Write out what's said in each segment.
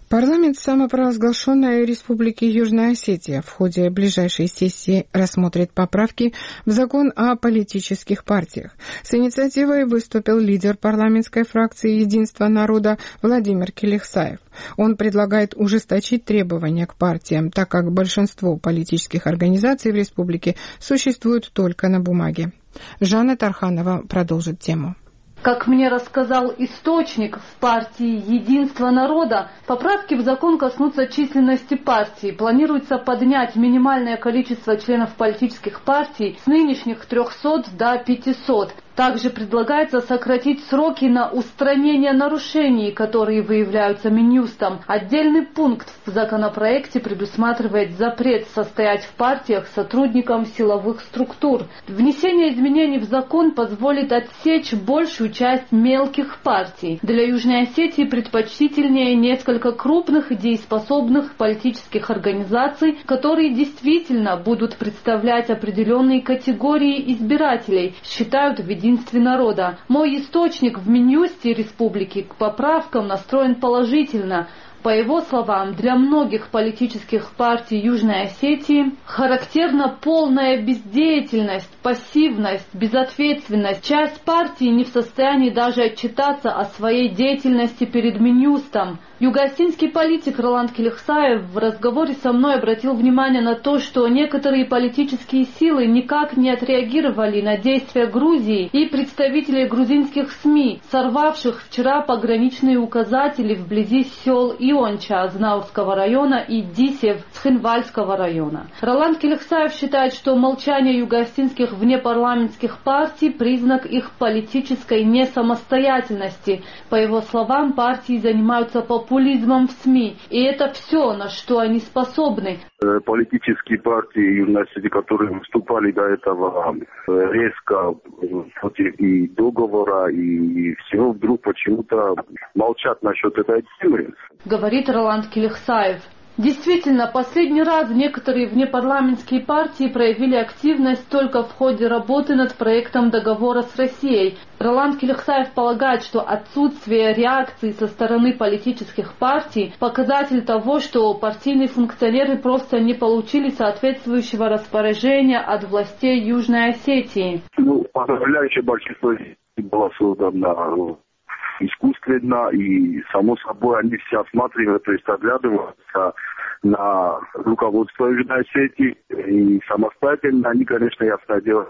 Парламент самопровозглашенной Республики Южная Осетия в ходе ближайшей сессии рассмотрит поправки в закон о политических партиях. С инициативой выступил лидер парламентской фракции «Единство народа» Владимир Келихсаев. Он предлагает ужесточить требования к партиям, так как большинство политических организаций в республике существуют только на бумаге. Жанна Тарханова продолжит тему. Как мне рассказал источник в партии «Единство народа», поправки в закон коснутся численности партий. Планируется поднять минимальное количество членов политических партий с нынешних 300 до 500. Также предлагается сократить сроки на устранение нарушений, которые выявляются Минюстом. Отдельный пункт в законопроекте предусматривает запрет состоять в партиях сотрудникам силовых структур. Внесение изменений в закон позволит отсечь большую часть мелких партий. Для Южной Осетии предпочтительнее несколько крупных и дееспособных политических организаций, которые действительно будут представлять определенные категории избирателей, считают в «Единстве народа». Мой источник в Минюсте республики к поправкам настроен положительно. По его словам, для многих политических партий Южной Осетии характерна полная бездеятельность, пассивность, безответственность. Часть партий не в состоянии даже отчитаться о своей деятельности перед Минюстом. Юго-осетинский политик Роланд Келихсаев в разговоре со мной обратил внимание на то, что некоторые политические силы никак не отреагировали на действия Грузии и представителей грузинских СМИ, сорвавших вчера пограничные указатели вблизи сел Ионча Азнаурского района и Дисев Цхинвальского района. Роланд Келихсаев считает, что молчание юго-осетинских внепарламентских партий – признак их политической несамостоятельности. По его словам, партии занимаются популизмом в СМИ, и это все, на что они способны. Политические партии Южной Осетии, которые выступали до этого резко против и договора, и всего, вдруг почему-то молчат насчет этой темы. Говорит Роланд Келихсаев. Действительно, последний раз некоторые внепарламентские партии проявили активность только в ходе работы над проектом договора с Россией. Роланд Келихсаев полагает, что отсутствие реакции со стороны политических партий – показатель того, что партийные функционеры просто не получили соответствующего распоряжения от властей Южной Осетии. Подавляющее большинство было создано искусственно, и само собой они все осматривают, то есть оглядываются на руководство Южной Осетии, и самостоятельно они, конечно, ясно дело,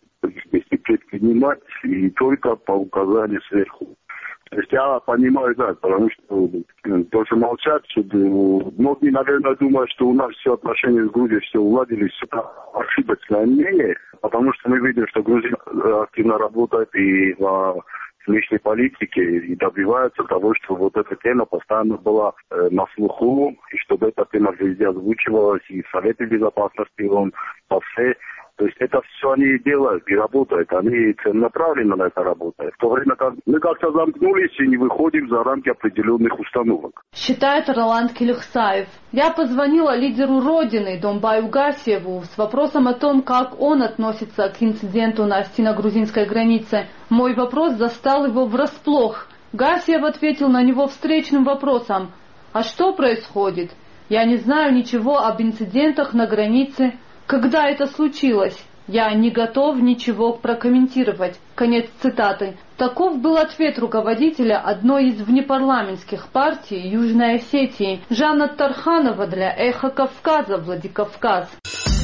если предпринимать, и только по указанию сверху. То есть я понимаю, да, потому что тоже молчат, многие, наверное, думают, что у нас все отношения с Грузией все уладились, все ошибочное мнение, потому что мы видим, что Грузия активно работает и в внешней политики и добиваются того, что вот эта тема постоянно была на слуху, и чтобы эта тема везде озвучивалась, и в Совете Безопасности, он по всей. То есть это все они делают и работают, они целенаправленно на это работают. В то время как мы как-то замкнулись и не выходим за рамки определенных установок. Считает Роланд Келихсаев. Я позвонила лидеру Родины Домбаю Гасиеву с вопросом о том, как он относится к инциденту на осетино-грузинской границе. Мой вопрос застал его врасплох. Гасиев ответил на него встречным вопросом. А что происходит? Я не знаю ничего об инцидентах на границе. Когда это случилось? Я не готов ничего прокомментировать. Конец цитаты. Таков был ответ руководителя одной из внепарламентских партий Южной Осетии. Жанна Тарханова для Эхо Кавказа, Владикавказ.